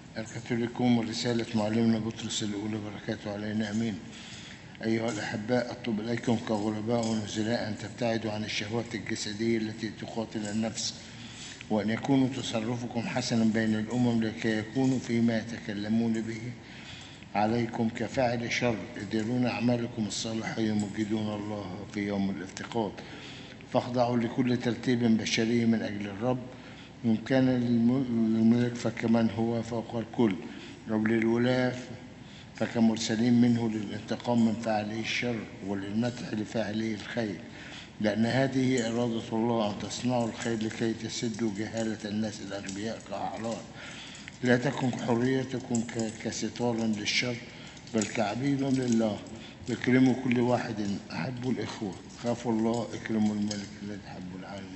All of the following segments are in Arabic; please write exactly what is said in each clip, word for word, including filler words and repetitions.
الكاثوليكوم ورسالة معلمنا بطرس الأولى بركاته علينا أمين. أيها الأحباء، أطلب إليكم كغرباء ونزلاء أن تبتعدوا عن الشهوات الجسدية التي تقاتل النفس، وأن يكونوا تصرفكم حسنا بين الأمم لكي يكونوا فيما يتكلمون به عليكم كفاعل شر، يديرون أعمالكم الصالحة يمجدون الله في يوم الافتقاد. فاخضعوا لكل ترتيب بشري من أجل الرب، إن كان للملك فكمن هو فوق الكل، أو للولاة فكمرسلين منه للانتقام من فاعلي الشر وللمدح لفاعلي الخير، لأن هذه إرادة الله أن تصنعوا الخير لكي تسدوا جهالة الناس الأغبياء كأحرار. لا تكن حريتكم كستار للشر بل كعبيد لله. اكرموا كل واحد، أحبوا الإخوة، خافوا الله، اكرموا الملك لا تحبوا العالم.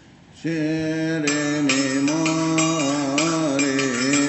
شيريني ماريا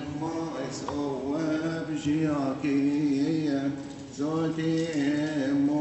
Zote